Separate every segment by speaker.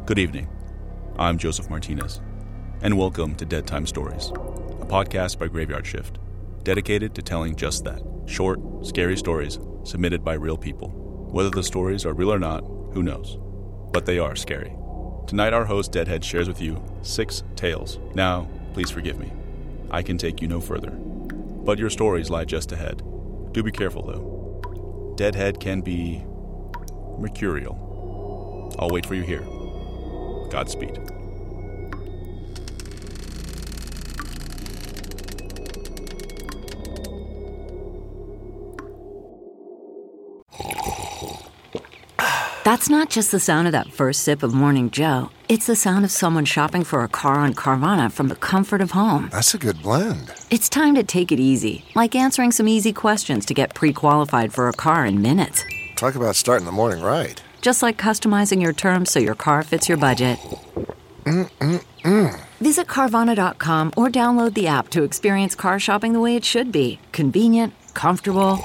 Speaker 1: Good evening. I'm Joseph Martinez, and welcome to Dead Time Stories, a podcast by Graveyard Shift, dedicated to telling just that, short, scary stories submitted by real people. Whether the stories are real or not, who knows? But they are scary. Tonight our host Deadhead shares with you 6 tales. Now, please forgive me. I can take you no further. But your stories lie just ahead. Do be careful though. Deadhead can be mercurial. I'll wait for you here. Godspeed.
Speaker 2: That's not just the sound of that first sip of Morning Joe. It's the sound of someone shopping for a car on Carvana from the comfort of home.
Speaker 3: That's a good blend.
Speaker 2: It's time to take it easy, like answering some easy questions to get pre-qualified for a car in minutes.
Speaker 3: Talk about starting the morning right.
Speaker 2: Just like customizing your terms so your car fits your budget. Visit Carvana.com or download the app to experience car shopping the way it should be. Convenient, comfortable.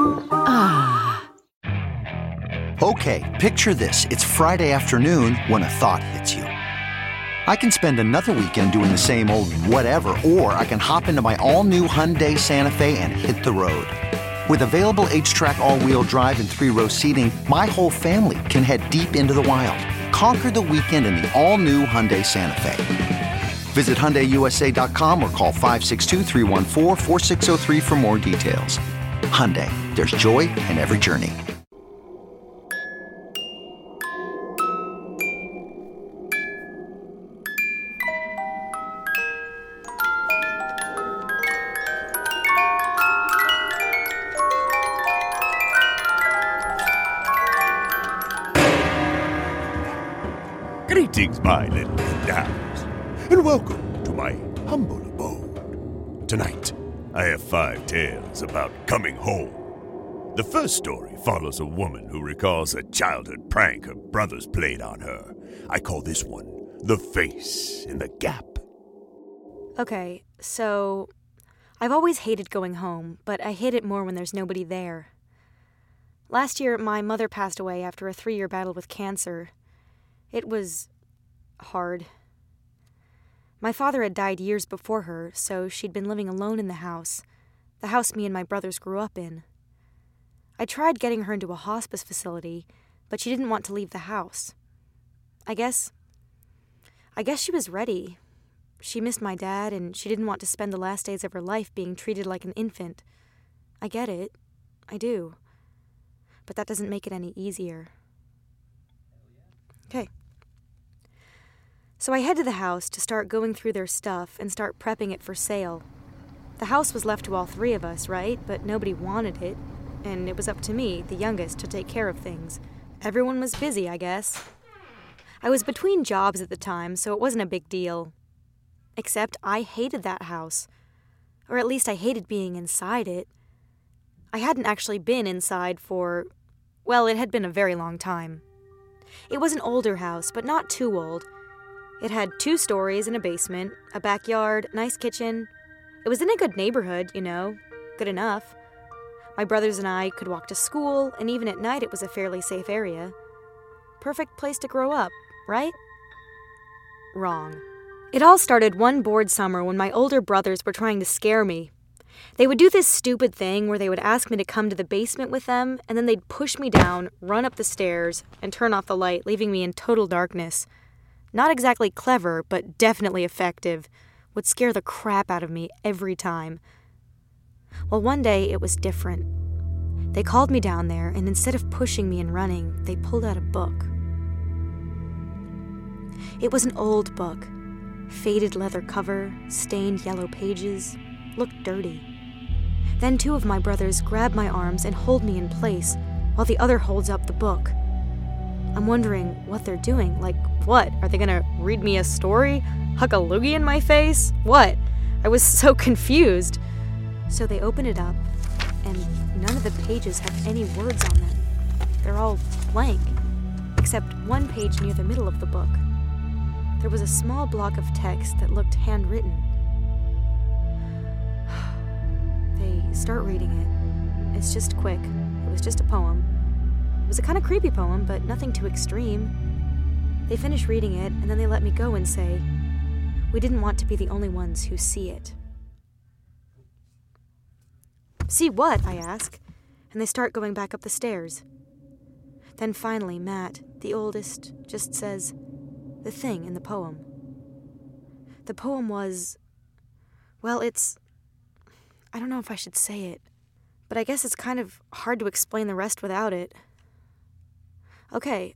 Speaker 4: Okay, picture this. It's Friday afternoon when a thought hits you. I can spend another weekend doing the same old whatever, or I can hop into my all-new Hyundai Santa Fe and hit the road. With available H-Track all-wheel drive and 3-row seating, my whole family can head deep into the wild. Conquer the weekend in the all-new Hyundai Santa Fe. Visit HyundaiUSA.com or call 562-314-4603 for more details. Hyundai, there's joy in every journey.
Speaker 5: Greetings, my little dads, and welcome to my humble abode. Tonight, I have 5 tales about coming home. The first story follows a woman who recalls a childhood prank her brothers played on her. I call this one The Face in the Gap.
Speaker 6: Okay, so I've always hated going home, but I hate it more when there's nobody there. Last year, my mother passed away after a 3-year battle with cancer. It was hard. My father had died years before her, so she'd been living alone in the house me and my brothers grew up in. I tried getting her into a hospice facility, but she didn't want to leave the house. I guess she was ready. She missed my dad, and she didn't want to spend the last days of her life being treated like an infant. I get it. I do. But that doesn't make it any easier. Okay. So I head to the house to start going through their stuff and start prepping it for sale. The house was left to all 3 of us, right? But nobody wanted it, and it was up to me, the youngest, to take care of things. Everyone was busy, I guess. I was between jobs at the time, so it wasn't a big deal. Except I hated that house. Or at least I hated being inside it. I hadn't actually been inside for, well, it had been a very long time. It was an older house, but not too old. It had 2 stories and a basement, a backyard, nice kitchen. It was in a good neighborhood, good enough. My brothers and I could walk to school, and even at night it was a fairly safe area. Perfect place to grow up, right? Wrong. It all started one bored summer when my older brothers were trying to scare me. They would do this stupid thing where they would ask me to come to the basement with them, and then they'd push me down, run up the stairs, and turn off the light, leaving me in total darkness. Not exactly clever, but definitely effective. Would scare the crap out of me every time. Well, one day it was different. They called me down there, and instead of pushing me and running, they pulled out a book. It was an old book. Faded leather cover, stained yellow pages, looked dirty. Then 2 of my brothers grab my arms and hold me in place, while the other holds up the book. I'm wondering what they're doing. Like, what? Are they gonna read me a story? Huck a loogie in my face? What? I was so confused. So they open it up, and none of the pages have any words on them. They're all blank, except one page near the middle of the book. There was a small block of text that looked handwritten. They start reading it. It's just quick. It was just a poem. It was a kind of creepy poem, but nothing too extreme. They finish reading it, and then they let me go and say, "We didn't want to be the only ones who see it." "See what?" I ask, and they start going back up the stairs. Then finally, Matt, the oldest, just says, "The thing in the poem." The poem was, well, I don't know if I should say it, but I guess it's kind of hard to explain the rest without it. Okay,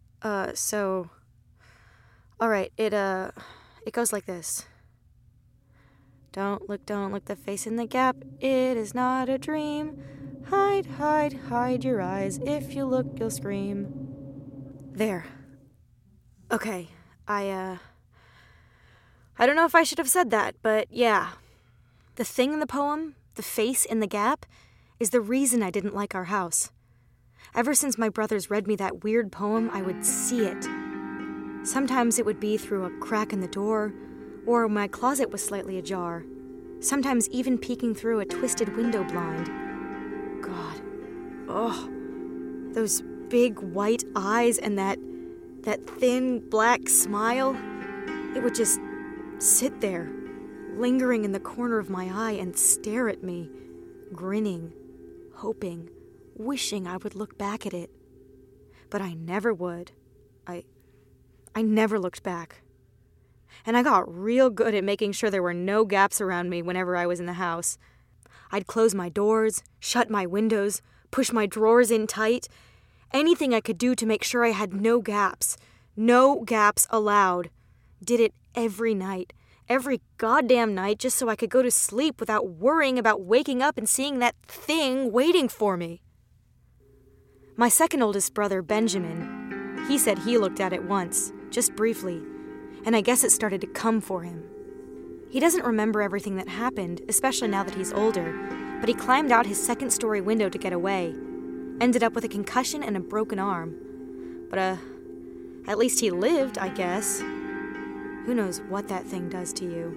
Speaker 6: alright, it goes like this. Don't look the face in the gap, it is not a dream. Hide your eyes, if you look, you'll scream. There. Okay, I don't know if I should have said that, but yeah. The thing in the poem, the face in the gap, is the reason I didn't like our house. Ever since my brothers read me that weird poem, I would see it. Sometimes it would be through a crack in the door, or my closet was slightly ajar. Sometimes even peeking through a twisted window blind. God. Oh. Those big white eyes and that thin black smile. It would just sit there, lingering in the corner of my eye and stare at me, grinning, hoping, wishing I would look back at it. But I never would. I never looked back. And I got real good at making sure there were no gaps around me whenever I was in the house. I'd close my doors, shut my windows, push my drawers in tight. Anything I could do to make sure I had no gaps. No gaps allowed. Did it every night. Every goddamn night, just so I could go to sleep without worrying about waking up and seeing that thing waiting for me. My second oldest brother, Benjamin, he said he looked at it once, just briefly, and I guess it started to come for him. He doesn't remember everything that happened, especially now that he's older, but he climbed out his second-story window to get away, ended up with a concussion and a broken arm. But, at least he lived, I guess. Who knows what that thing does to you?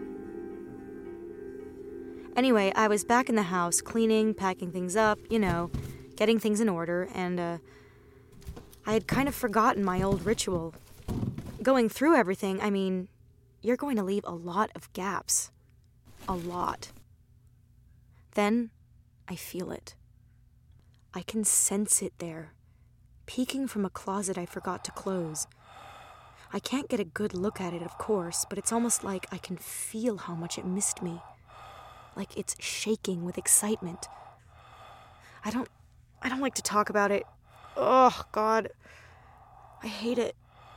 Speaker 6: Anyway, I was back in the house, cleaning, packing things up, getting things in order, and I had kind of forgotten my old ritual. Going through everything, I mean, you're going to leave a lot of gaps. A lot. Then, I feel it. I can sense it there, peeking from a closet I forgot to close. I can't get a good look at it, of course, but it's almost like I can feel how much it missed me. Like it's shaking with excitement. I don't like to talk about it. Oh, God. I hate it.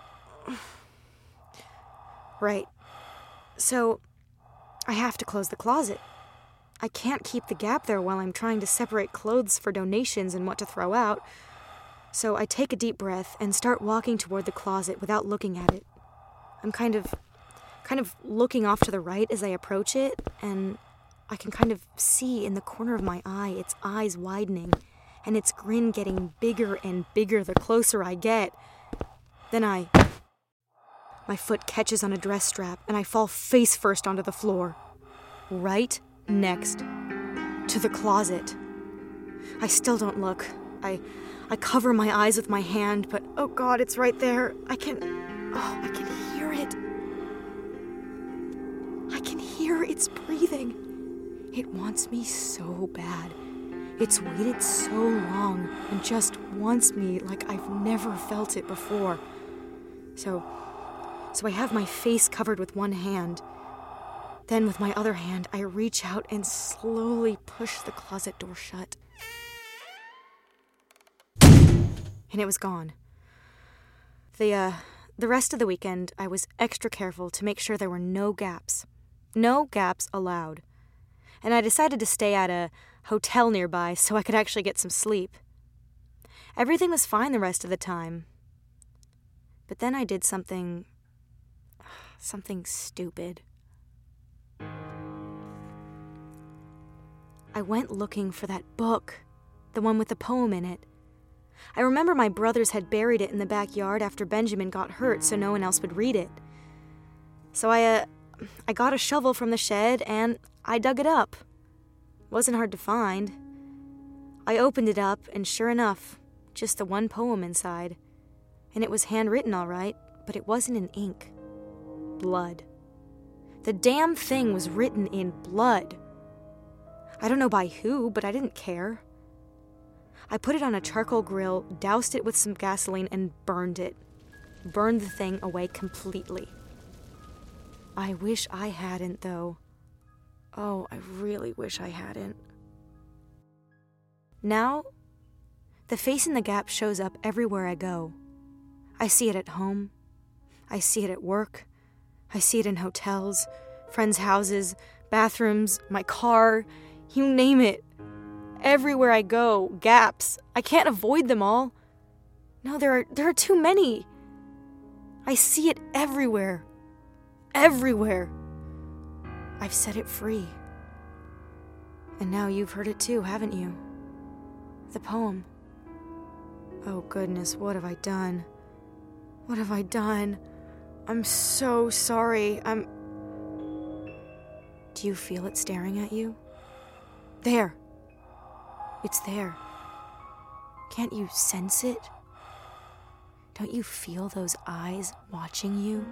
Speaker 6: Right. So, I have to close the closet. I can't keep the gap there while I'm trying to separate clothes for donations and what to throw out. So I take a deep breath and start walking toward the closet without looking at it. I'm kind of looking off to the right as I approach it, and I can kind of see in the corner of my eye its eyes widening, and its grin getting bigger and bigger the closer I get. Then my foot catches on a dress strap, and I fall face first onto the floor, right next to the closet. I still don't look. I cover my eyes with my hand, but oh God, it's right there. I can hear it. I can hear it's breathing. It wants me so bad. It's waited so long and just wants me like I've never felt it before. So I have my face covered with one hand. Then with my other hand, I reach out and slowly push the closet door shut. And it was gone. The rest of the weekend, I was extra careful to make sure there were no gaps. No gaps allowed. And I decided to stay at a hotel nearby so I could actually get some sleep. Everything was fine the rest of the time. But then I did something stupid. I went looking for that book, the one with the poem in it. I remember my brothers had buried it in the backyard after Benjamin got hurt so no one else would read it. So I got a shovel from the shed and I dug it up. Wasn't hard to find. I opened it up and sure enough, just the one poem inside. And it was handwritten all right, but it wasn't in ink. Blood. The damn thing was written in blood. I don't know by who, but I didn't care. I put it on a charcoal grill, doused it with some gasoline, and burned it. Burned the thing away completely. I wish I hadn't, though. Oh, I really wish I hadn't. Now, the face in the gap shows up everywhere I go. I see it at home. I see it at work. I see it in hotels, friends' houses, bathrooms, my car, you name it. Everywhere I go, gaps. I can't avoid them all. No, there are too many. I see it everywhere. Everywhere. I've set it free. And now you've heard it too, haven't you? The poem. Oh goodness, what have I done? What have I done? I'm so sorry. Do you feel it staring at you? There. It's there. Can't you sense it? Don't you feel those eyes watching you?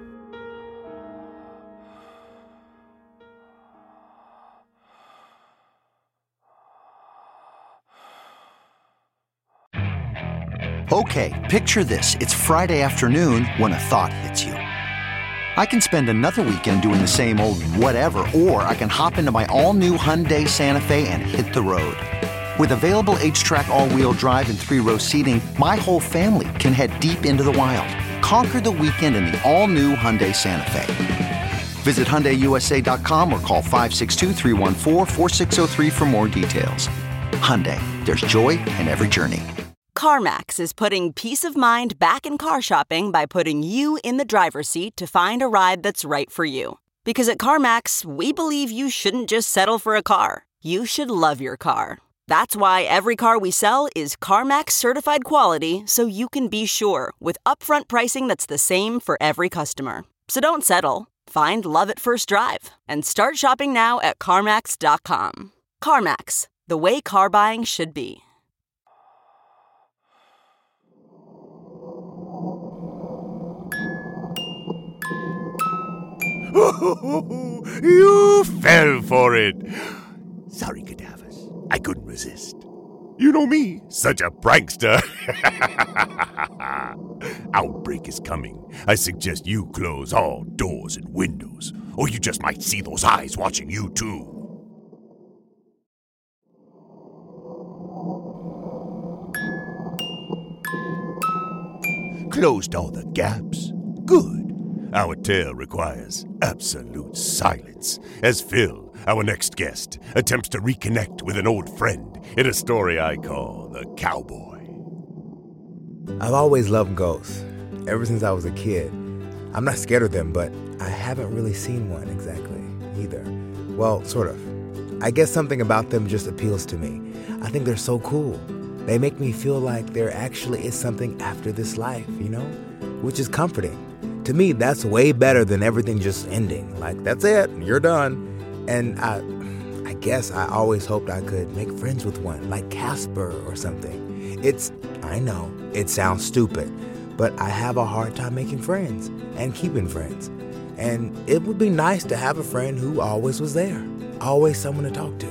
Speaker 4: Okay, picture this. It's Friday afternoon when a thought hits you. I can spend another weekend doing the same old whatever, or I can hop into my all-new Hyundai Santa Fe and hit the road. With available H-Track all-wheel drive and 3-row seating, my whole family can head deep into the wild. Conquer the weekend in the all-new Hyundai Santa Fe. Visit HyundaiUSA.com or call 562-314-4603 for more details. Hyundai, there's joy in every journey.
Speaker 7: CarMax is putting peace of mind back in car shopping by putting you in the driver's seat to find a ride that's right for you. Because at CarMax, we believe you shouldn't just settle for a car. You should love your car. That's why every car we sell is CarMax certified quality, so you can be sure with upfront pricing that's the same for every customer. So don't settle. Find love at first drive and start shopping now at CarMax.com. CarMax, the way car buying should be.
Speaker 5: You fell for it. Sorry, cadavers. I couldn't resist. You know me, such a prankster. Outbreak is coming. I suggest you close all doors and windows, or you just might see those eyes watching you too. Closed all the gaps? Good. Our tale requires absolute silence as Phil, our next guest, attempts to reconnect with an old friend in a story I call The Cowboy.
Speaker 8: I've always loved ghosts, ever since I was a kid. I'm not scared of them, but I haven't really seen one exactly, either. Well, sort of. I guess something about them just appeals to me. I think they're so cool. They make me feel like there actually is something after this life, you know? Which is comforting. To me, that's way better than everything just ending. Like, that's it, you're done. And I guess I always hoped I could make friends with one, like Casper or something. I know, it sounds stupid, but I have a hard time making friends and keeping friends. And it would be nice to have a friend who always was there, always someone to talk to.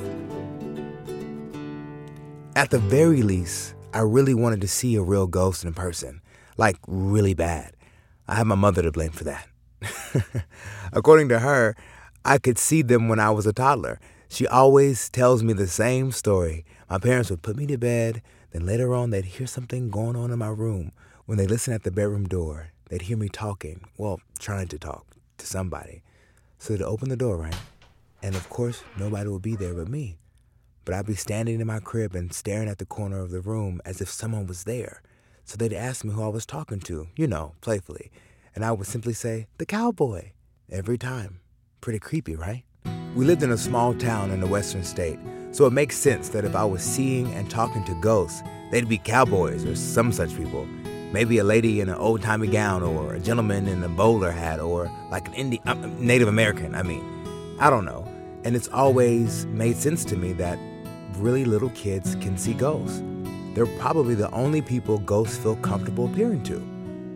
Speaker 8: At the very least, I really wanted to see a real ghost in person, like really bad. I have my mother to blame for that. According to her, I could see them when I was a toddler. She always tells me the same story. My parents would put me to bed, then later on they'd hear something going on in my room. When they listen at the bedroom door, they'd hear me talking, well, trying to talk to somebody. So they'd open the door, right? And of course, nobody would be there but me. But I'd be standing in my crib and staring at the corner of the room as if someone was there. So they'd ask me who I was talking to, playfully. And I would simply say, "The Cowboy," every time. Pretty creepy, right? We lived in a small town in the western state, so it makes sense that if I was seeing and talking to ghosts, they'd be cowboys or some such people. Maybe a lady in an old-timey gown, or a gentleman in a bowler hat, or like an Native American, I don't know. And it's always made sense to me that really little kids can see ghosts. They're probably the only people ghosts feel comfortable appearing to.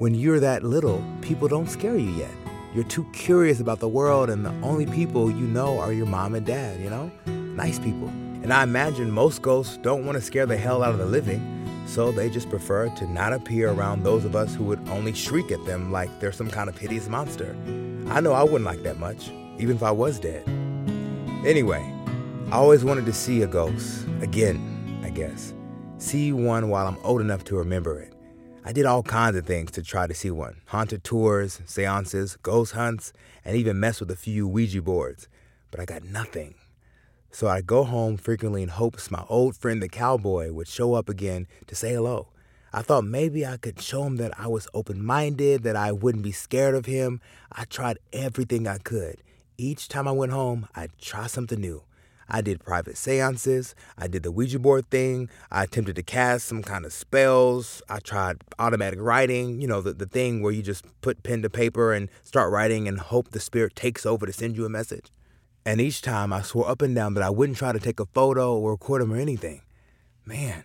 Speaker 8: When you're that little, people don't scare you yet. You're too curious about the world, and the only people you know are your mom and dad, Nice people. And I imagine most ghosts don't want to scare the hell out of the living, so they just prefer to not appear around those of us who would only shriek at them like they're some kind of hideous monster. I know I wouldn't like that much, even if I was dead. Anyway, I always wanted to see a ghost. Again, I guess. See one while I'm old enough to remember it. I did all kinds of things to try to see one. Haunted tours, seances, ghost hunts, and even messed with a few Ouija boards. But I got nothing. So I'd go home frequently in hopes my old friend the cowboy would show up again to say hello. I thought maybe I could show him that I was open-minded, that I wouldn't be scared of him. I tried everything I could. Each time I went home, I'd try something new. I did private seances. I did the Ouija board thing. I attempted to cast some kind of spells. I tried automatic writing, the thing where you just put pen to paper and start writing and hope the spirit takes over to send you a message. And each time I swore up and down that I wouldn't try to take a photo or record them or anything. Man.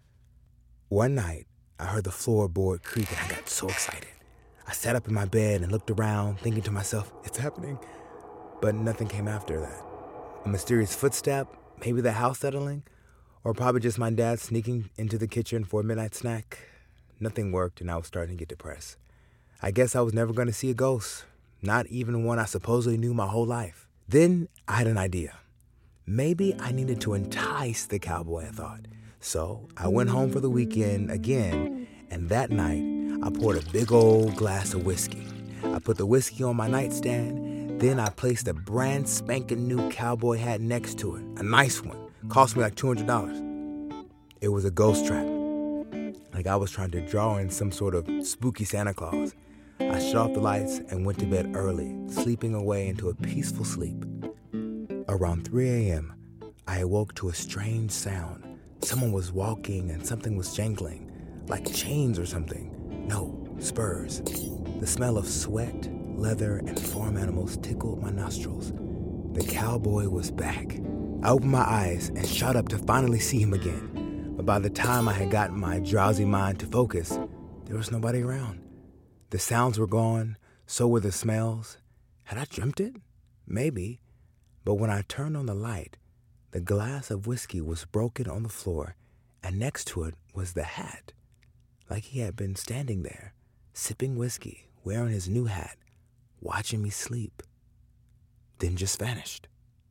Speaker 8: One night, I heard the floorboard creak and I got so excited. I sat up in my bed and looked around, thinking to myself, it's happening. But nothing came after that. A mysterious footstep, maybe the house settling, or probably just my dad sneaking into the kitchen for a midnight snack. Nothing worked, and I was starting to get depressed. I guess I was never going to see a ghost, not even one I supposedly knew my whole life. Then I had an idea. Maybe I needed to entice the cowboy, I thought. So I went home for the weekend again, and that night I poured a big old glass of whiskey. I put the whiskey on my nightstand. Then I placed a brand spanking new cowboy hat next to it. A nice one. Cost me like $200. It was a ghost trap. Like I was trying to draw in some sort of spooky Santa Claus. I shut off the lights and went to bed early, sleeping away into a peaceful sleep. Around 3 a.m., I awoke to a strange sound. Someone was walking and something was jangling, like chains or something. No, spurs. The smell of sweat, leather, and farm animals tickled my nostrils. The cowboy was back. I opened my eyes and shot up to finally see him again. But by the time I had gotten my drowsy mind to focus, there was nobody around. The sounds were gone, so were the smells. Had I dreamt it? Maybe. But when I turned on the light, the glass of whiskey was broken on the floor, and next to it was the hat. Like he had been standing there, sipping whiskey, wearing his new hat, watching me sleep, then just vanished.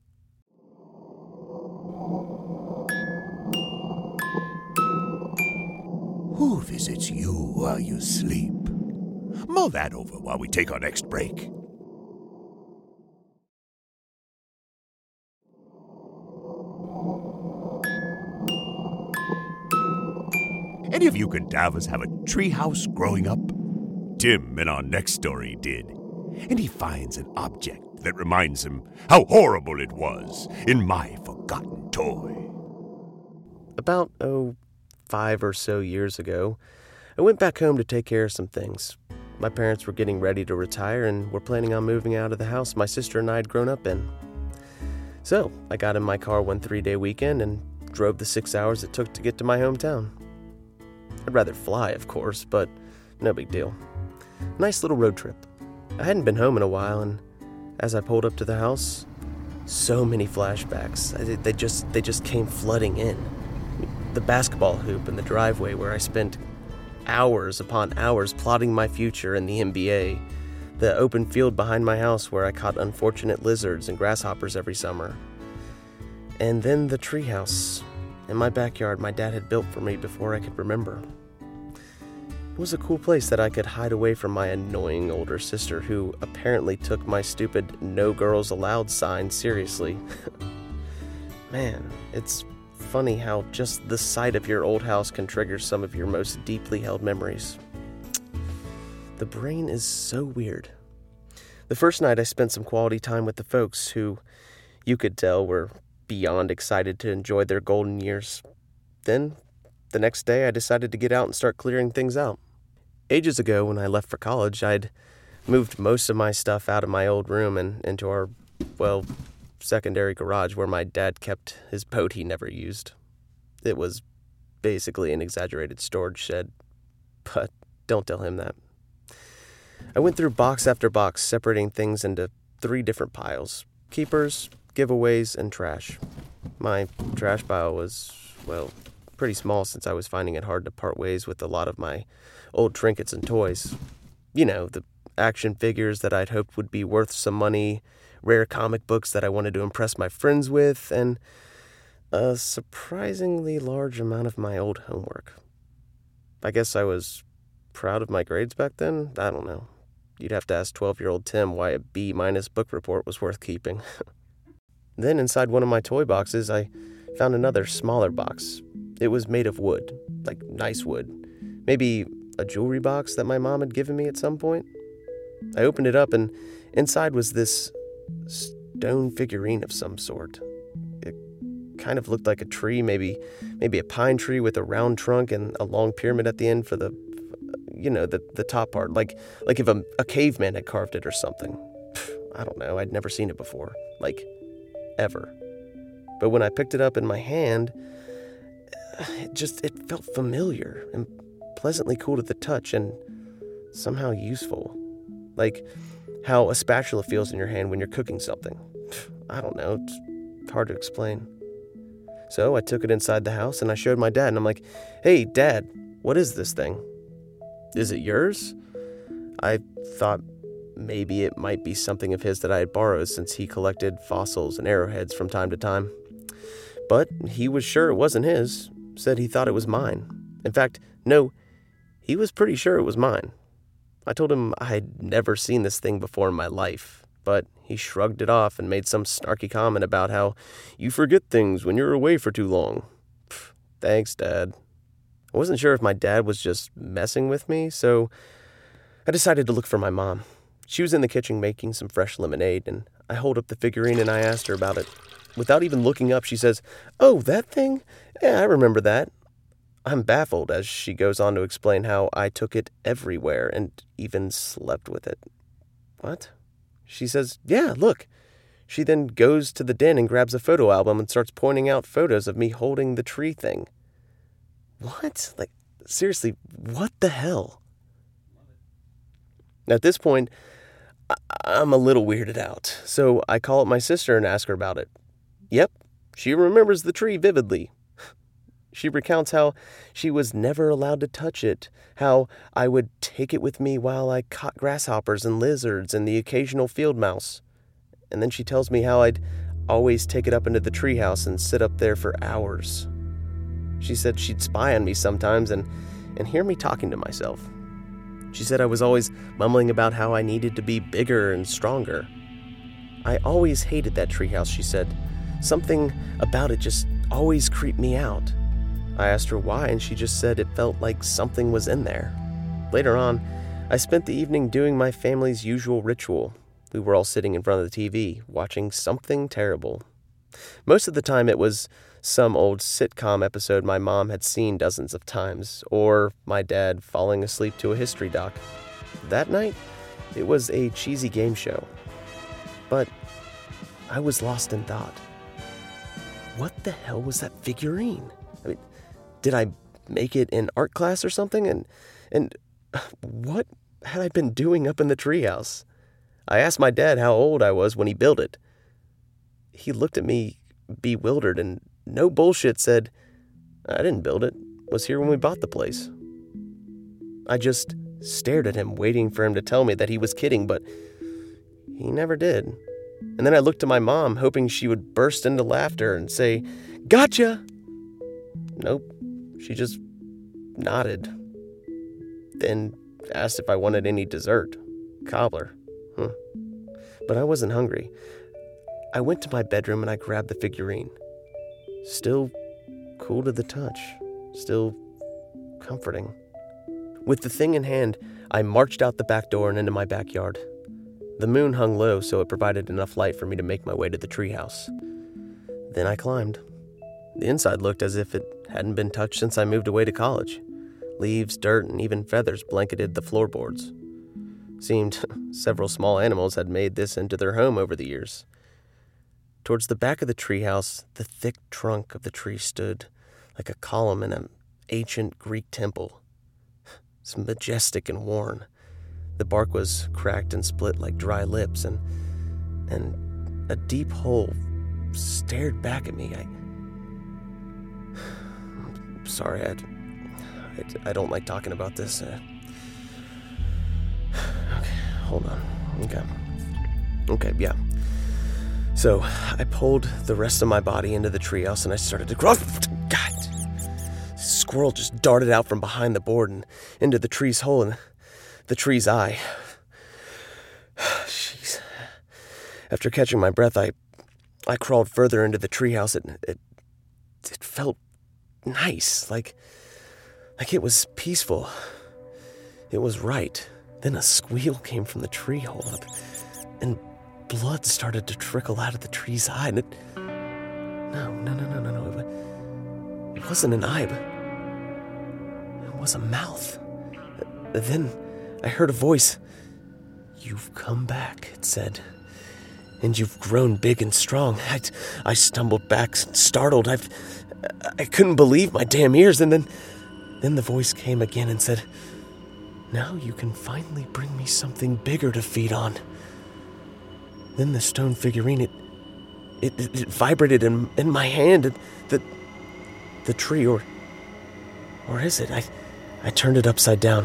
Speaker 5: Who visits you while you sleep? Mull that over while we take our next break. Any of you cadavers have a treehouse growing up? Tim in our next story did, and he finds an object that reminds him how horrible it was in my forgotten toy.
Speaker 9: About, 5 or so years ago, I went back home to take care of some things. My parents were getting ready to retire and were planning on moving out of the house my sister and I had grown up in. So, I got in my car one 3-day weekend and drove the 6 hours it took to get to my hometown. I'd rather fly, of course, but no big deal. Nice little road trip. I hadn't been home in a while, and as I pulled up to the house, so many flashbacks. They just came flooding in. The basketball hoop in the driveway where I spent hours upon hours plotting my future in the NBA. The open field behind my house where I caught unfortunate lizards and grasshoppers every summer. And then the treehouse in my backyard my dad had built for me before I could remember. It was a cool place that I could hide away from my annoying older sister who apparently took my stupid "No Girls Allowed" sign seriously. Man, it's funny how just the sight of your old house can trigger some of your most deeply held memories. The brain is so weird. The first night I spent some quality time with the folks who, you could tell, were beyond excited to enjoy their golden years. Then, the next day I decided to get out and start clearing things out. Ages ago, when I left for college, I'd moved most of my stuff out of my old room and into our, secondary garage where my dad kept his boat he never used. It was basically an exaggerated storage shed, but don't tell him that. I went through box after box, separating things into 3 different piles: keepers, giveaways, and trash. My trash pile was, well, pretty small since I was finding it hard to part ways with a lot of my old trinkets and toys. You know, the action figures that I'd hoped would be worth some money, rare comic books that I wanted to impress my friends with, and a surprisingly large amount of my old homework. I guess I was proud of my grades back then? I don't know. You'd have to ask 12-year-old Tim why a B- book report was worth keeping. Then inside one of my toy boxes, I found another smaller box. It was made of wood, like nice wood. Maybe a jewelry box that my mom had given me at some point. I opened it up, and inside was this stone figurine of some sort. It kind of looked like a tree, maybe a pine tree with a round trunk and a long pyramid at the end for the top part, like if a caveman had carved it or something. I don't know, I'd never seen it before, like, ever. But when I picked it up in my hand, it felt familiar and pleasantly cool to the touch and somehow useful. Like how a spatula feels in your hand when you're cooking something. I don't know, it's hard to explain. So I took it inside the house and I showed my dad, and I'm like, "Hey, Dad, what is this thing? Is it yours?" I thought maybe it might be something of his that I had borrowed since he collected fossils and arrowheads from time to time. But he was sure it wasn't his, said he thought it was mine. In fact, no, he was pretty sure it was mine. I told him I had never seen this thing before in my life, but he shrugged it off and made some snarky comment about how you forget things when you're away for too long. Thanks, Dad. I wasn't sure if my dad was just messing with me, so I decided to look for my mom. She was in the kitchen making some fresh lemonade, and I hold up the figurine and I asked her about it. Without even looking up, she says, "Oh, that thing? Yeah, I remember that." I'm baffled as she goes on to explain how I took it everywhere and even slept with it. What? She says, "Yeah, look." She then goes to the den and grabs a photo album and starts pointing out photos of me holding the tree thing. What? Like, seriously, what the hell? At this point, I'm a little weirded out, so I call up my sister and ask her about it. Yep, she remembers the tree vividly. She recounts how she was never allowed to touch it, how I would take it with me while I caught grasshoppers and lizards and the occasional field mouse. And then she tells me how I'd always take it up into the treehouse and sit up there for hours. She said she'd spy on me sometimes and hear me talking to myself. She said I was always mumbling about how I needed to be bigger and stronger. I always hated that treehouse, she said. Something about it just always creeped me out. I asked her why, and she just said it felt like something was in there. Later on, I spent the evening doing my family's usual ritual. We were all sitting in front of the TV, watching something terrible. Most of the time it was some old sitcom episode my mom had seen dozens of times, or my dad falling asleep to a history doc. That night, it was a cheesy game show. But I was lost in thought. What the hell was that figurine? I mean, did I make it in art class or something? And what had I been doing up in the treehouse? I asked my dad how old I was when he built it. He looked at me bewildered and no bullshit said, "I didn't build it. Was here when we bought the place." I just stared at him, waiting for him to tell me that he was kidding, but he never did. And then I looked to my mom, hoping she would burst into laughter and say, "Gotcha!" Nope. She just nodded. Then asked if I wanted any dessert. Cobbler. But I wasn't hungry. I went to my bedroom and I grabbed the figurine. Still cool to the touch. Still comforting. With the thing in hand, I marched out the back door and into my backyard. The moon hung low, so it provided enough light for me to make my way to the treehouse. Then I climbed. The inside looked as if it hadn't been touched since I moved away to college. Leaves, dirt, and even feathers blanketed the floorboards. Seemed several small animals had made this into their home over the years. Towards the back of the treehouse, the thick trunk of the tree stood like a column in an ancient Greek temple. It's majestic and worn. The bark was cracked and split like dry lips, and a deep hole stared back at me. I'm sorry, I don't like talking about this. Okay, hold on. Okay, yeah. So, I pulled the rest of my body into the treehouse and I started to crawl. God! Squirrel just darted out from behind the board and into the tree's hole and the tree's eye. Jeez. After catching my breath, I crawled further into the treehouse. It felt nice, like it was peaceful. It was right. Then a squeal came from the tree hole, and blood started to trickle out of the tree's eye, and No. It wasn't an eye, but it was a mouth. Then I heard a voice. "You've come back," it said. "And you've grown big and strong." I stumbled back, startled. I couldn't believe my damn ears, and then the voice came again and said, "Now you can finally bring me something bigger to feed on." Then the stone figurine, it vibrated in my hand, and the tree, or is it? I turned it upside down.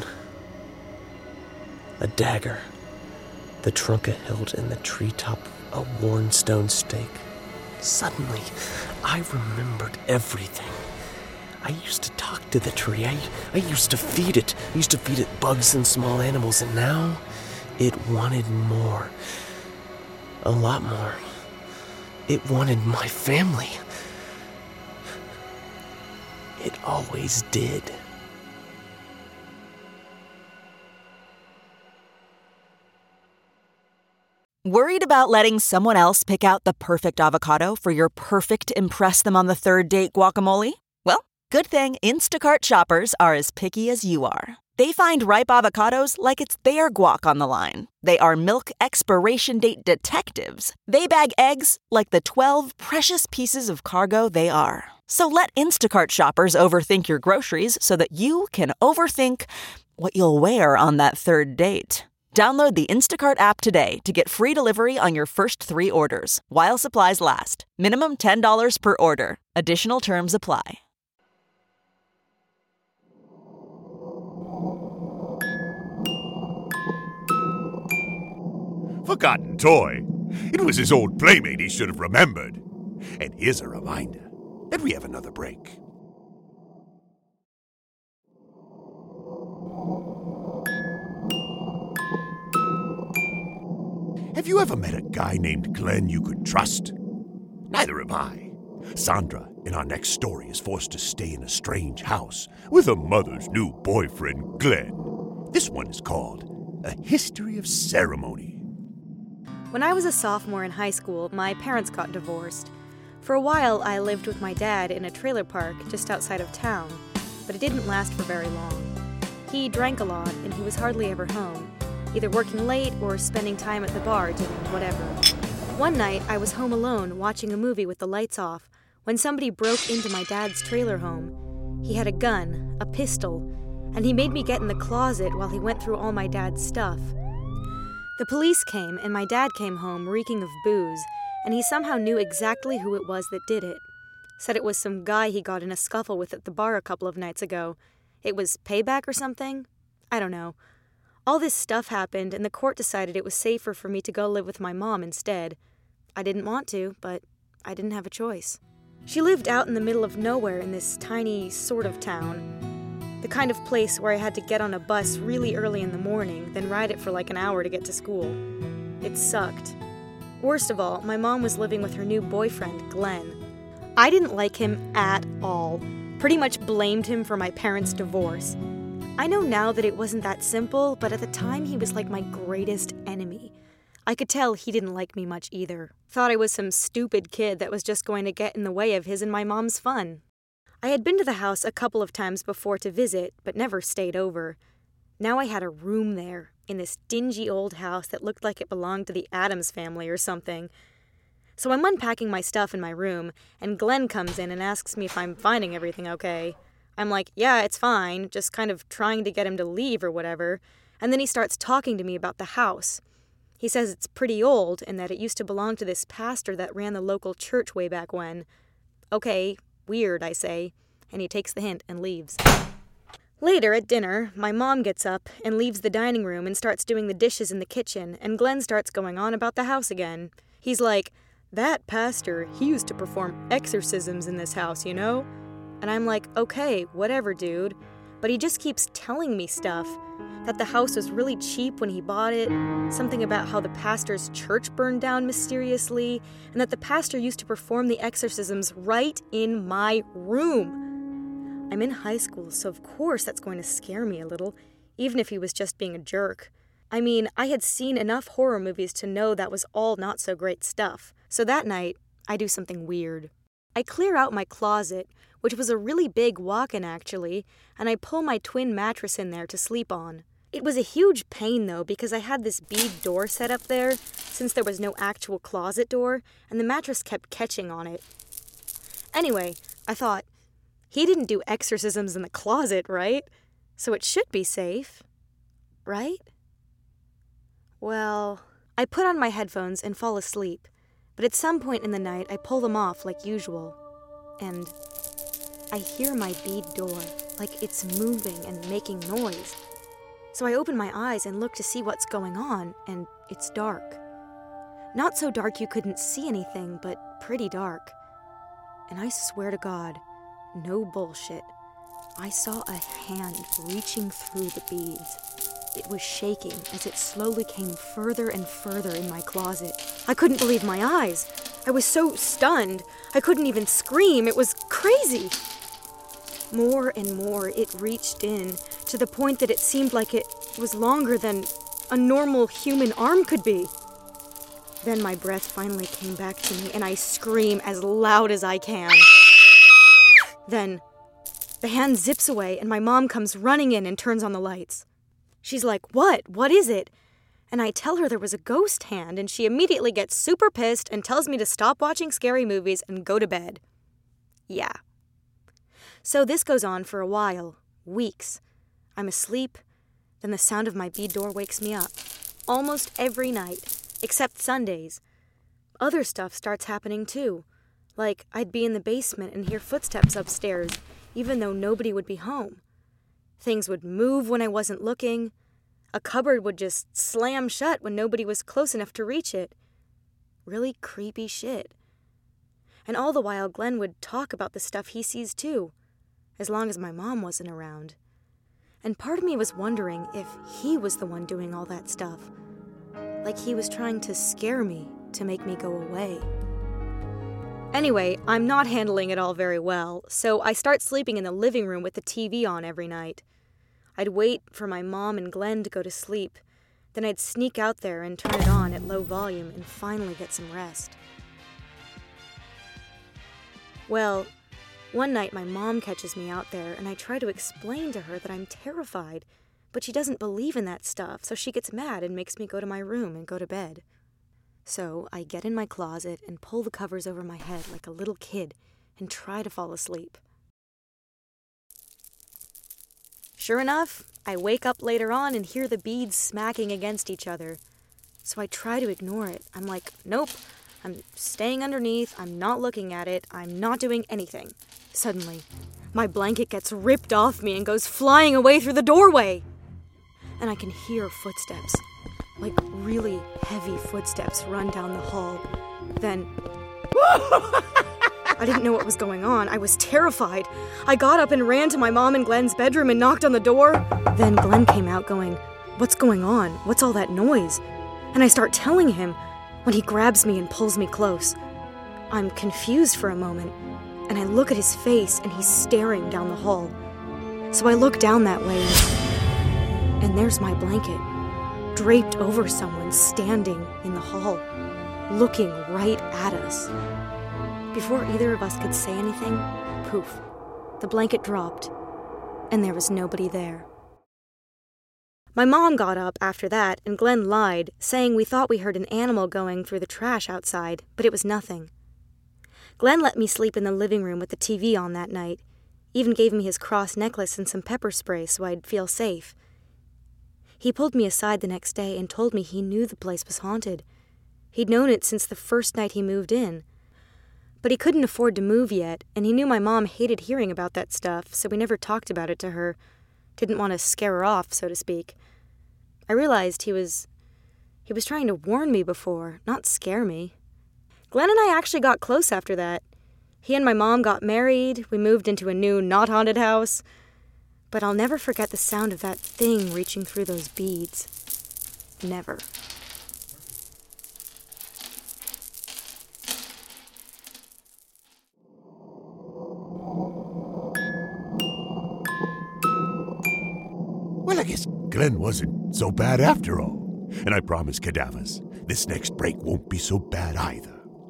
Speaker 9: A dagger. The trunk held in the treetop, a worn stone stake. Suddenly, I remembered everything. I used to talk to the tree. I used to feed it. I used to feed it bugs and small animals, and now it wanted more. A lot more. It wanted my family. It always did.
Speaker 7: Worried about letting someone else pick out the perfect avocado for your perfect impress them on the third date guacamole? Well, good thing Instacart shoppers are as picky as you are. They find ripe avocados like it's their guac on the line. They are milk expiration date detectives. They bag eggs like the 12 precious pieces of cargo they are. So let Instacart shoppers overthink your groceries so that you can overthink what you'll wear on that third date. Download the Instacart app today to get free delivery on your first 3 orders, while supplies last. Minimum $10 per order. Additional terms apply.
Speaker 5: Forgotten toy. It was his old playmate he should have remembered. And here's a reminder that we have another break. Have you ever met a guy named Glenn you could trust? Neither am I. Sandra, in our next story, is forced to stay in a strange house with her mother's new boyfriend, Glenn. This one is called A History of Ceremony.
Speaker 6: When I was a sophomore in high school, my parents got divorced. For a while, I lived with my dad in a trailer park just outside of town, but it didn't last for very long. He drank a lot, and he was hardly ever home, either working late or spending time at the bar doing whatever. One night, I was home alone watching a movie with the lights off when somebody broke into my dad's trailer home. He had a gun, a pistol, and he made me get in the closet while he went through all my dad's stuff. The police came, and my dad came home reeking of booze, and he somehow knew exactly who it was that did it. Said it was some guy he got in a scuffle with at the bar a couple of nights ago. It was payback or something? I don't know. All this stuff happened, and the court decided it was safer for me to go live with my mom instead. I didn't want to, but I didn't have a choice. She lived out in the middle of nowhere in this tiny sort of town. The kind of place where I had to get on a bus really early in the morning, then ride it for like an hour to get to school. It sucked. Worst of all, my mom was living with her new boyfriend, Glenn. I didn't like him at all. Pretty much blamed him for my parents' divorce. I know now that it wasn't that simple, but at the time he was like my greatest enemy. I could tell he didn't like me much either. Thought I was some stupid kid that was just going to get in the way of his and my mom's fun. I had been to the house a couple of times before to visit, but never stayed over. Now I had a room there, in this dingy old house that looked like it belonged to the Addams family or something. So I'm unpacking my stuff in my room, and Glenn comes in and asks me if I'm finding everything okay. I'm like, yeah, it's fine, just kind of trying to get him to leave or whatever. And then he starts talking to me about the house. He says it's pretty old and that it used to belong to this pastor that ran the local church way back when. Okay, weird, I say, and he takes the hint and leaves. Later at dinner, my mom gets up and leaves the dining room and starts doing the dishes in the kitchen, and Glenn starts going on about the house again. He's like, "That pastor, he used to perform exorcisms in this house, you know?" And I'm like, "Okay, whatever, dude." But he just keeps telling me stuff. That the house was really cheap when he bought it, something about how the pastor's church burned down mysteriously, and that the pastor used to perform the exorcisms right in my room. I'm in high school, so of course that's going to scare me a little, even if he was just being a jerk. I mean, I had seen enough horror movies to know that was all not so great stuff. So that night, I do something weird. I clear out my closet, which was a really big walk-in actually, and I pull my twin mattress in there to sleep on. It was a huge pain though, because I had this bead door set up there, since there was no actual closet door, and the mattress kept catching on it. Anyway, I thought, he didn't do exorcisms in the closet, right? So it should be safe, right? Well, I put on my headphones and fall asleep, but at some point in the night I pull them off like usual, and I hear my bead door, like it's moving and making noise. So I open my eyes and look to see what's going on, and it's dark. Not so dark you couldn't see anything, but pretty dark. And I swear to God, no bullshit, I saw a hand reaching through the beads. It was shaking as it slowly came further and further in my closet. I couldn't believe my eyes. I was so stunned, I couldn't even scream. It was crazy. More and more it reached in, to the point that it seemed like it was longer than a normal human arm could be. Then my breath finally came back to me, and I scream as loud as I can. Then the hand zips away, and my mom comes running in and turns on the lights. She's like, "What? What is it?" And I tell her there was a ghost hand, and she immediately gets super pissed and tells me to stop watching scary movies and go to bed. Yeah. So this goes on for a while, weeks. I'm asleep, then the sound of my bead door wakes me up. Almost every night, except Sundays. Other stuff starts happening too. Like, I'd be in the basement and hear footsteps upstairs, even though nobody would be home. Things would move when I wasn't looking. A cupboard would just slam shut when nobody was close enough to reach it. Really creepy shit. And all the while, Glenn would talk about the stuff he sees too, as long as my mom wasn't around. And part of me was wondering if he was the one doing all that stuff. Like he was trying to scare me to make me go away. Anyway, I'm not handling it all very well, so I start sleeping in the living room with the TV on every night. I'd wait for my mom and Glenn to go to sleep, then I'd sneak out there and turn it on at low volume and finally get some rest. Well, one night my mom catches me out there and I try to explain to her that I'm terrified, but she doesn't believe in that stuff, so she gets mad and makes me go to my room and go to bed. So I get in my closet and pull the covers over my head like a little kid and try to fall asleep. Sure enough, I wake up later on and hear the beads smacking against each other. So I try to ignore it. I'm like, nope, I'm staying underneath, I'm not looking at it, I'm not doing anything. Suddenly, my blanket gets ripped off me and goes flying away through the doorway. And I can hear footsteps, like really heavy footsteps, run down the hall. Then, I didn't know what was going on. I was terrified. I got up and ran to my mom and Glenn's bedroom and knocked on the door. Then Glenn came out going, "What's going on? What's all that noise?" And I start telling him when he grabs me and pulls me close. I'm confused for a moment, and I look at his face and he's staring down the hall. So I look down that way, and there's my blanket, draped over someone standing in the hall, looking right at us. Before either of us could say anything, poof, the blanket dropped, and there was nobody there. My mom got up after that, and Glenn lied, saying we thought we heard an animal going through the trash outside, but it was nothing. Glenn let me sleep in the living room with the TV on that night, even gave me his cross necklace and some pepper spray so I'd feel safe. He pulled me aside the next day and told me he knew the place was haunted. He'd known it since the first night he moved in. But he couldn't afford to move yet, and he knew my mom hated hearing about that stuff, so we never talked about it to her. Didn't want to scare her off, so to speak. I realized he was trying to warn me before, not scare me. Glenn and I actually got close after that. He and my mom got married, we moved into a new, not haunted house. But I'll never forget the sound of that thing reaching through those beads. Never.
Speaker 5: Well, I guess Glenn wasn't so bad after all. And I promise, cadavers, this next break won't be so bad either.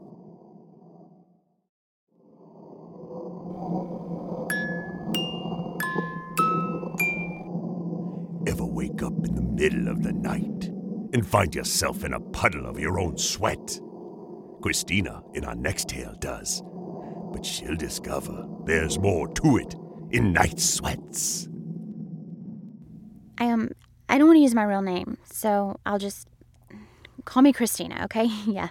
Speaker 5: Ever wake up in the middle of the night and find yourself in a puddle of your own sweat? Christina in our next tale does. But she'll discover there's more to it in Night Sweats.
Speaker 10: I don't want to use my real name, so I'll just call me Christina, okay? Yeah.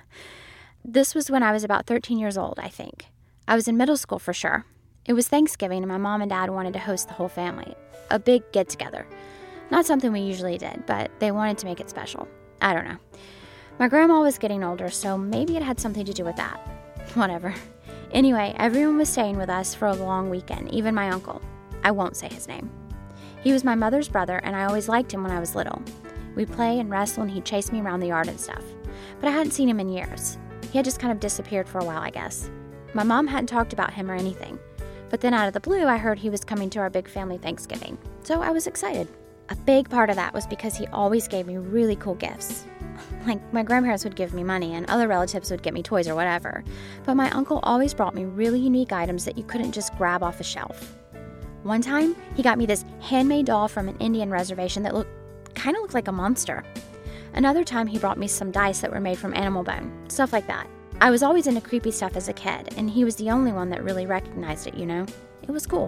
Speaker 10: This was when I was about 13 years old, I think. I was in middle school for sure. It was Thanksgiving, and my mom and dad wanted to host the whole family. A big get-together. Not something we usually did, but they wanted to make it special. I don't know. My grandma was getting older, so maybe it had something to do with that. Whatever. Anyway, everyone was staying with us for a long weekend, even my uncle. I won't say his name. He was my mother's brother, and I always liked him when I was little. We'd play and wrestle, and he'd chase me around the yard and stuff. But I hadn't seen him in years. He had just kind of disappeared for a while, I guess. My mom hadn't talked about him or anything. But then out of the blue, I heard he was coming to our big family Thanksgiving. So I was excited. A big part of that was because he always gave me really cool gifts. Like, my grandparents would give me money, and other relatives would get me toys or whatever. But my uncle always brought me really unique items that you couldn't just grab off a shelf. One time, he got me this handmade doll from an Indian reservation that kind of looked like a monster. Another time, he brought me some dice that were made from animal bone, stuff like that. I was always into creepy stuff as a kid, and he was the only one that really recognized it, you know? It was cool.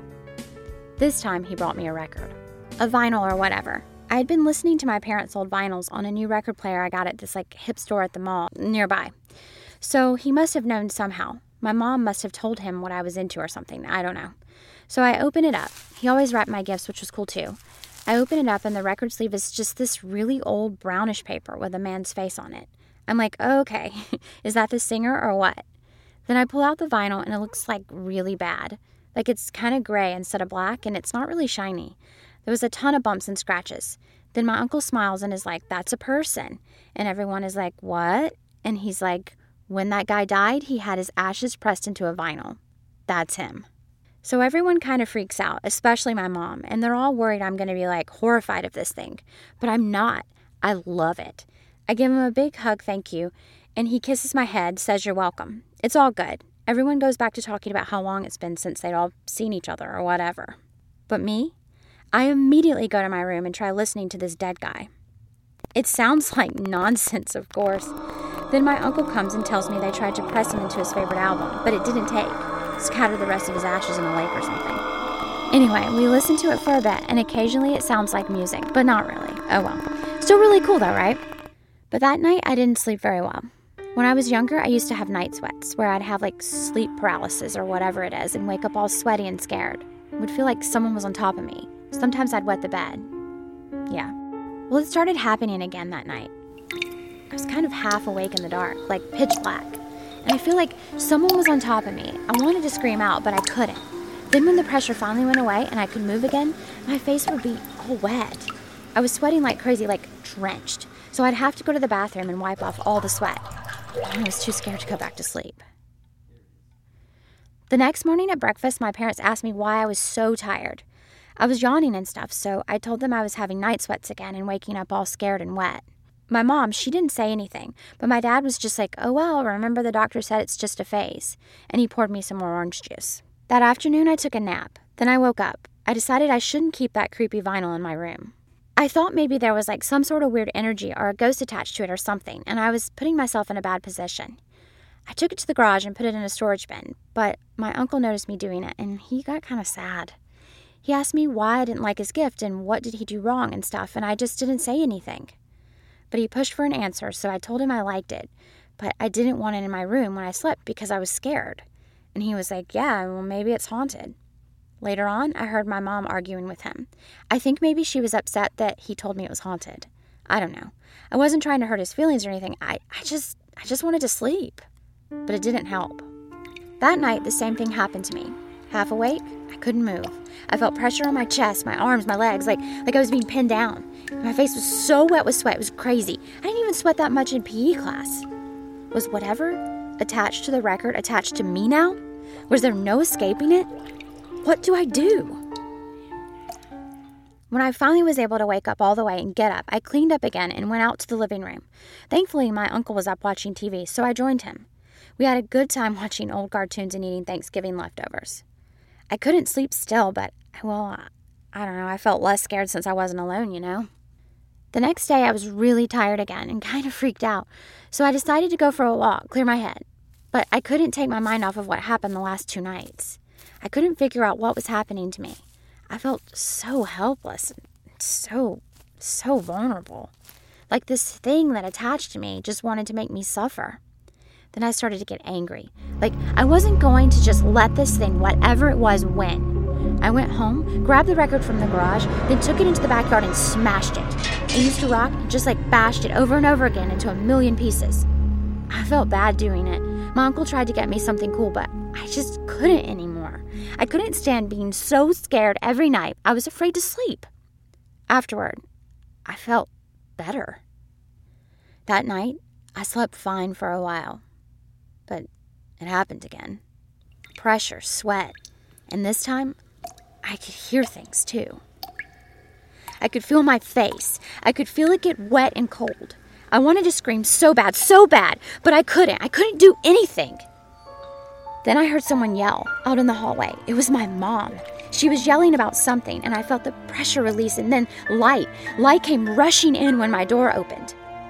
Speaker 10: This time, he brought me a record. A vinyl or whatever. I had been listening to my parents' old vinyls on a new record player I got at this hip store at the mall nearby. So he must have known somehow. My mom must have told him what I was into or something. I don't know. So I open it up. He always wrapped my gifts, which was cool too. I open it up and the record sleeve is just this really old brownish paper with a man's face on it. I'm like, oh, okay, is that the singer or what? Then I pull out the vinyl and it looks really bad. It's kind of gray instead of black and it's not really shiny. There was a ton of bumps and scratches. Then my uncle smiles and is like, that's a person. And everyone is like, what? And he's like, when that guy died, he had his ashes pressed into a vinyl. That's him. So everyone kind of freaks out, especially my mom, and they're all worried I'm going to be horrified of this thing. But I'm not. I love it. I give him a big hug, thank you, and he kisses my head, says you're welcome. It's all good. Everyone goes back to talking about how long it's been since they'd all seen each other or whatever. But me? I immediately go to my room and try listening to this dead guy. It sounds like nonsense, of course. Then my uncle comes and tells me they tried to press him into his favorite album, but it didn't take. Scattered the rest of his ashes in a lake or something. Anyway, we listen to it for a bit, and occasionally it sounds like music, but not really. Oh well. Still really cool though, right? But that night, I didn't sleep very well. When I was younger, I used to have night sweats, where I'd have sleep paralysis or whatever it is, and wake up all sweaty and scared. It would feel like someone was on top of me. Sometimes I'd wet the bed. Yeah. Well, it started happening again that night. I was kind of half awake in the dark, pitch black. And I feel like someone was on top of me. I wanted to scream out, but I couldn't. Then when the pressure finally went away and I could move again, my face would be all wet. I was sweating like crazy, drenched. So I'd have to go to the bathroom and wipe off all the sweat. I was too scared to go back to sleep. The next morning at breakfast, my parents asked me why I was so tired. I was yawning and stuff, so I told them I was having night sweats again and waking up all scared and wet. My mom, she didn't say anything, but my dad was just like, oh well, remember the doctor said it's just a phase, and he poured me some more orange juice. That afternoon I took a nap, then I woke up. I decided I shouldn't keep that creepy vinyl in my room. I thought maybe there was some sort of weird energy or a ghost attached to it or something, and I was putting myself in a bad position. I took it to the garage and put it in a storage bin, but my uncle noticed me doing it, and he got kind of sad. He asked me why I didn't like his gift and what did he do wrong and stuff, and I just didn't say anything. But he pushed for an answer, so I told him I liked it, but I didn't want it in my room when I slept because I was scared. And he was like, yeah, well, maybe it's haunted. Later on, I heard my mom arguing with him. I think maybe she was upset that he told me it was haunted. I don't know. I wasn't trying to hurt his feelings or anything. I just wanted to sleep. But it didn't help. That night, the same thing happened to me. Half awake, I couldn't move. I felt pressure on my chest, my arms, my legs, like I was being pinned down. My face was so wet with sweat, it was crazy. I didn't even sweat that much in PE class. Was whatever attached to the record attached to me now? Was there no escaping it? What do I do? When I finally was able to wake up all the way and get up, I cleaned up again and went out to the living room. Thankfully, my uncle was up watching TV, so I joined him. We had a good time watching old cartoons and eating Thanksgiving leftovers. I couldn't sleep still, but, well, I don't know, I felt less scared since I wasn't alone, you know? The next day, I was really tired again and kind of freaked out, so I decided to go for a walk, clear my head. But I couldn't take my mind off of what happened the last 2 nights. I couldn't figure out what was happening to me. I felt so helpless, so vulnerable. Like this thing that attached to me just wanted to make me suffer. Then I started to get angry. Like I wasn't going to just let this thing, whatever it was, win. I went home, grabbed the record from the garage, then took it into the backyard and smashed it. I used a rock and just bashed it over and over again into a million pieces. I felt bad doing it. My uncle tried to get me something cool, but I just couldn't anymore. I couldn't stand being so scared every night. I was afraid to sleep. Afterward, I felt better. That night, I slept fine for a while. But it happened again. Pressure, sweat. And this time, I could hear things too. I could feel my face. I could feel it get wet and cold. I wanted to scream so bad, but I couldn't. I couldn't do anything. Then I heard someone yell out in the hallway. It was my mom. She was yelling about something, and I felt the pressure release, and then light. Light came rushing in when my door opened.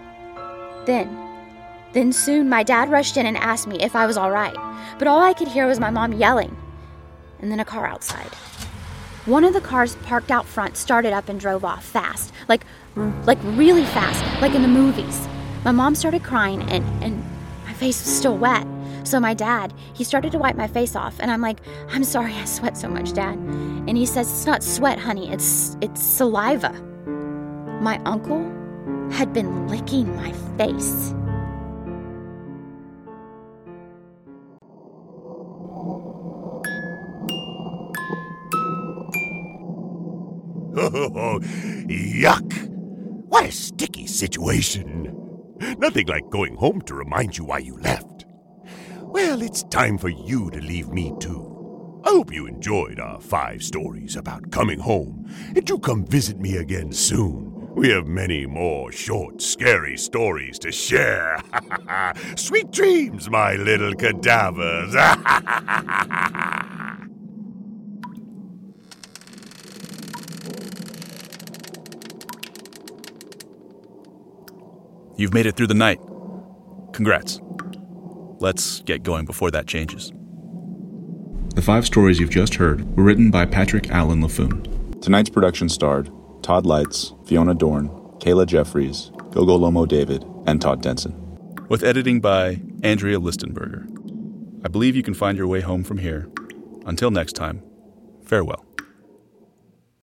Speaker 10: Then soon my dad rushed in and asked me if I was all right, but all I could hear was my mom yelling, and then a car outside. One of the cars parked out front started up and drove off fast, like really fast, like in the movies. My mom started crying, and my face was still wet. So my dad, he started to wipe my face off, and I'm like, I'm sorry I sweat so much, Dad. And he says, it's not sweat, honey, it's saliva. My uncle had been licking my face.
Speaker 5: Oh, yuck! What a sticky situation. Nothing like going home to remind you why you left. Well, it's time for you to leave me too. I hope you enjoyed our 5 stories about coming home, and do come visit me again soon. We have many more short, scary stories to share. Sweet dreams, my little cadavers.
Speaker 1: You've made it through the night. Congrats. Let's get going before that changes. The 5 stories you've just heard were written by Patrick Allen LaFoon. Tonight's production starred Todd Lights, Fiona Dorn, Kayla Jeffries, Gogo Lomo David, and Todd Denson. With editing by Andrea Listenberger. I believe you can find your way home from here. Until next time, farewell.